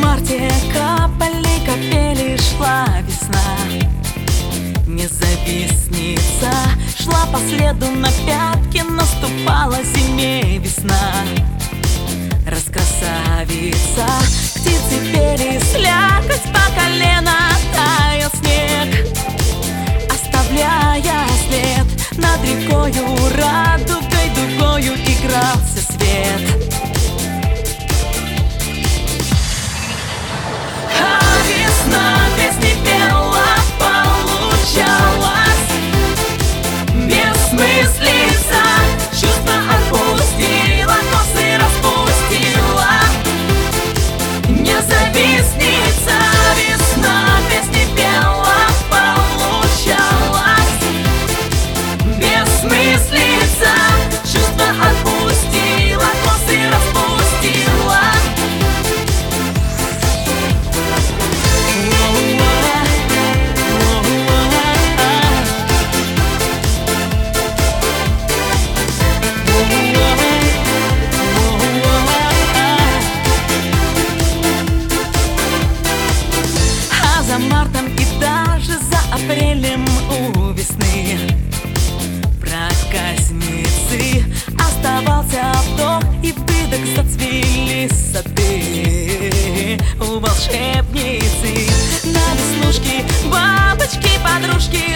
марте капали капели, шла весна. Независница шла по следу, на пятки наступала зиме весна. Раскрасавица, птицы пели, слякоть по колено, таял снег, оставляя след над рекою, радугой дугою игрался свет. Песни пела, получалась бессмыслица, чувства отпустила, косы распустила. Независница, весна, песни пела, получалась бессмыслица, чувства отпустила, косы распустила. Мартом и даже за апрелем у весны проказницы оставался вдох и выдох, зацвели сады у волшебницы. На веснушки бабочки, подружки